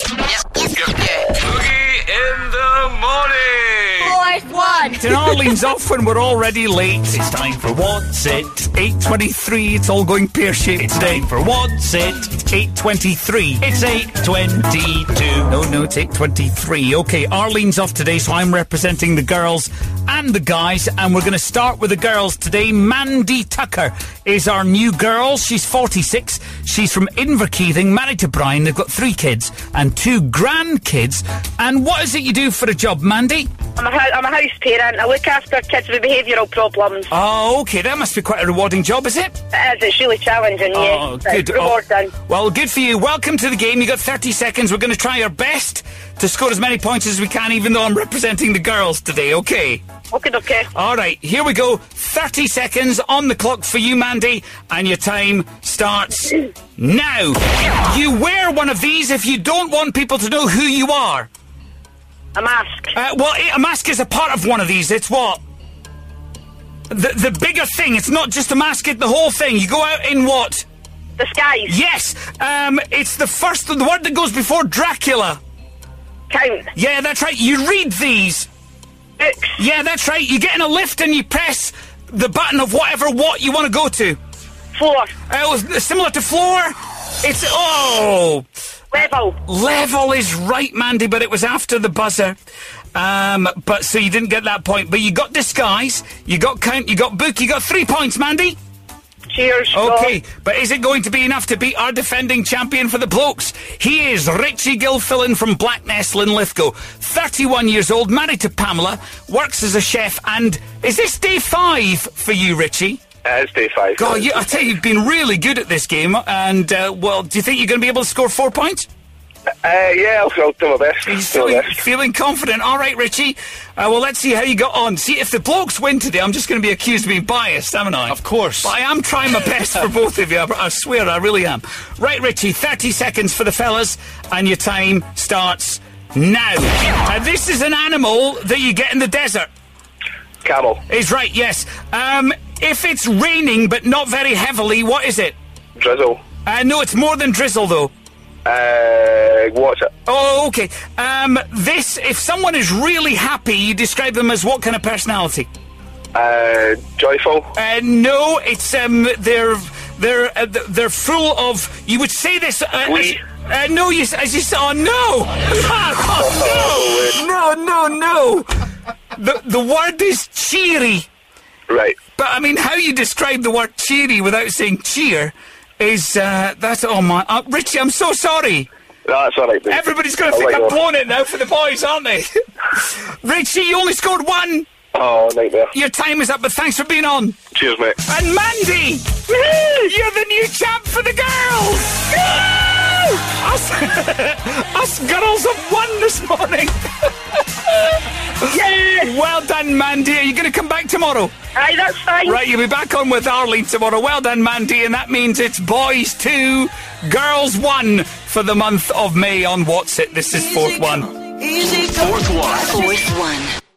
Boogie in the morning. Fourth one. And Arlene's off when we're already late. It's time for What's It? 8:23. It's all going pear-shaped. It's time for What's It? 8:23. It's 8:22. No, it's 8:23. Okay, Arlene's off today, so I'm representing the girls and the guys, and we're going to start with the girls today. Mandy Tucker is our new girl. She's 46. She's from Inverkeithing, married to Brian. They've got 3 kids and 2 grandkids. And what is it you do for a job, Mandy? I'm a house parent. I look after kids with behavioural problems. Oh, okay. That must be quite a rewarding job, is it? It is. It's really challenging, Oh, yes. good. It's rewarding. Well, good for you. Welcome to the game. You got 30 seconds. We're going to try our best to score as many points as we can, even though I'm representing the girls today, okay? Okay. All right, here we go. 30 seconds on the clock for you, Mandy, and your time starts now. You wear one of these if you don't want people to know who you are. A mask. A mask is a part of one of these. It's what? The bigger thing. It's not just a mask, it's the whole thing. You go out in what? Disguise. Yes. It's the word that goes before Dracula. Count. Yeah, that's right. You read these. Books. Yeah, that's right. You get in a lift and you press the button of what you want to go to. Floor. Similar to floor. It's... Oh... Level. Level is right, Mandy, but it was after the buzzer. But so you didn't get that point. But you got disguise, you got count, you got book, you got 3 points, Mandy. Cheers. Okay, but is it going to be enough to beat our defending champion for the blokes? He is Richie Gilfillan from Blacknest, Linlithgow. 31 years old, married to Pamela, works as a chef, and is this day 5 for you, Richie? It's day 5. God, I tell you, you've been really good at this game, and, do you think you're going to be able to score 4 points? Yeah, I'll do my best. Feeling confident. All right, Richie. Well, let's see how you got on. See, if the blokes win today, I'm just going to be accused of being biased, haven't I? Of course. But I am trying my best for both of you. I swear, I really am. Right, Richie, 30 seconds for the fellas, and your time starts now. This is an animal that you get in the desert. Camel. Is right, yes. If it's raining but not very heavily, what is it? Drizzle. No, it's more than drizzle, though. What's it? Oh, okay. If someone is really happy, you describe them as what kind of personality? Joyful. No, it's they're full of. You would say this. No, as you said. Oh no! No! The word is cheery. Right. But I mean, how you describe the word cheery without saying cheer is that's oh my Richie, I'm so sorry. No, that's all right. Everybody's going to think I've blown it now for the boys, aren't they? Richie, you only scored 1. Oh, nightmare. Your time is up, but thanks for being on. Cheers, mate. And Mandy, you're the new champ for the girls. Us girls have won this morning. Yeah. Well done, Mandy. Are you going to come back tomorrow? Aye, that's fine. Right, you'll be back on with Arlene tomorrow. Well done, Mandy. And that means it's boys 2, girls 1 for the month of May on What's It. This is fourth one. Fourth one. Fourth one.